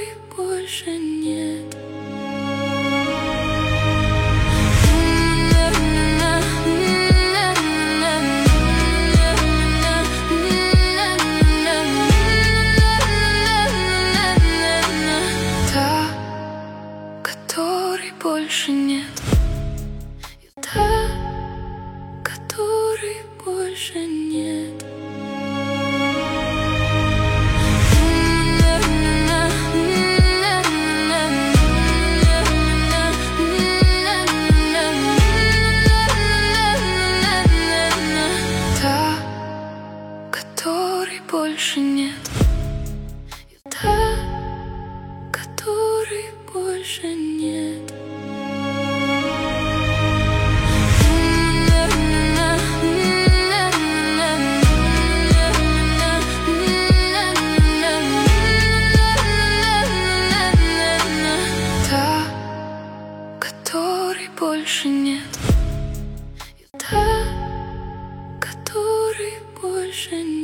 который больше нет. Та, которой больше нет. Та, которой больше нет. Та, которой больше нет. Та, которой больше нет. Та, которой больше нет. Та, которой больше нет.